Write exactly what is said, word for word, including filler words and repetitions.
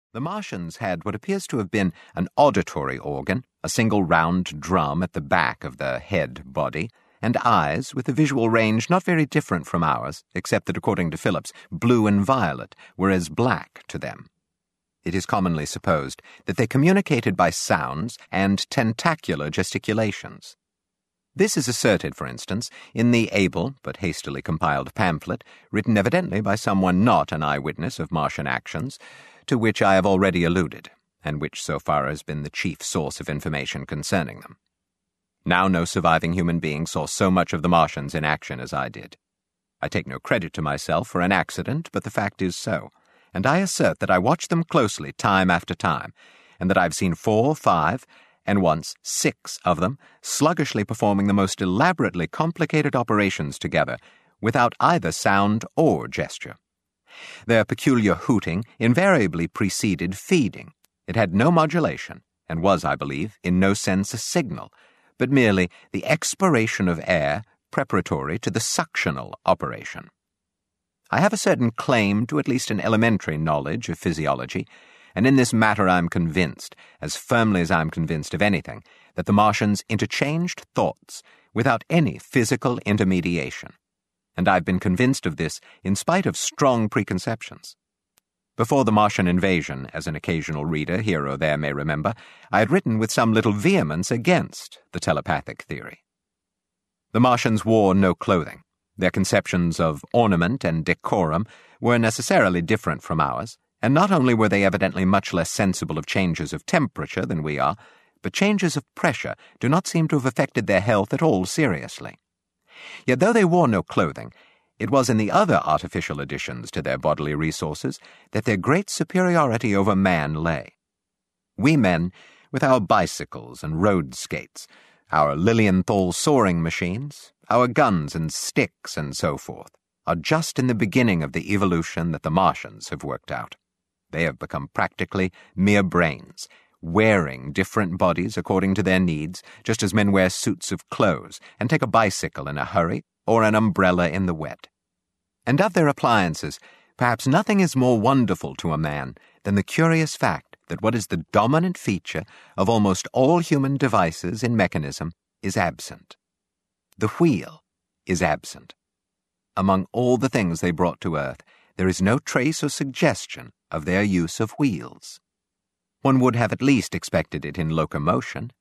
The Martians had what appears to have been an auditory organ, a single round drum at the back of the head body, and eyes with a visual range not very different from ours, except that, according to Phillips, blue and violet were as black to them. It is commonly supposed that they communicated by sounds and tentacular gesticulations. This is asserted, for instance, in the able but hastily compiled pamphlet, written evidently by someone not an eyewitness of Martian actions, to which I have already alluded, and which so far has been the chief source of information concerning them. Now no surviving human being saw so much of the Martians in action as I did. I take no credit to myself for an accident, but the fact is so, and I assert that I watched them closely time after time, and that I've seen four, five, and once six of them sluggishly performing the most elaborately complicated operations together, without either sound or gesture. Their peculiar hooting invariably preceded feeding. It had no modulation, and was, I believe, in no sense a signal, but merely the expiration of air preparatory to the suctional operation. I have a certain claim to at least an elementary knowledge of physiology, and in this matter I am convinced, as firmly as I am convinced of anything, that the Martians interchanged thoughts without any physical intermediation. And I've been convinced of this in spite of strong preconceptions. Before the Martian invasion, as an occasional reader here or there may remember, I had written with some little vehemence against the telepathic theory. The Martians wore no clothing. Their conceptions of ornament and decorum were necessarily different from ours, and not only were they evidently much less sensible of changes of temperature than we are, but changes of pressure do not seem to have affected their health at all seriously. Yet though they wore no clothing, it was in the other artificial additions to their bodily resources that their great superiority over man lay. We men, with our bicycles and road skates, our Lilienthal soaring machines, our guns and sticks and so forth, are just in the beginning of the evolution that the Martians have worked out. They have become practically mere brains, wearing different bodies according to their needs, just as men wear suits of clothes and take a bicycle in a hurry or an umbrella in the wet. And of their appliances, perhaps nothing is more wonderful to a man than the curious fact that what is the dominant feature of almost all human devices in mechanism is absent. The wheel is absent. Among all the things they brought to earth, there is no trace or suggestion of their use of wheels. One would have at least expected it in locomotion,